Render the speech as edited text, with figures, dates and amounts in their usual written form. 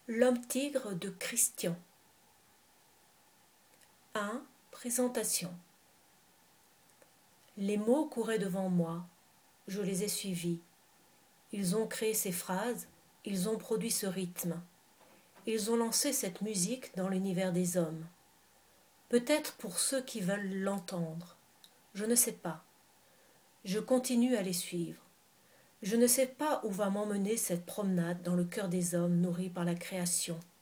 L'homme-tigre de Christian. 1. Présentation. Les mots couraient devant moi, je les ai suivis. Ils ont créé ces phrases, ils ont produit ce rythme. Ils ont lancé cette musique dans l'univers des hommes. Peut-être pour ceux qui veulent l'entendre. Je ne sais pas. Je continue à les suivre. Je ne sais pas où va m'emmener cette promenade dans le cœur des hommes nourris par la création.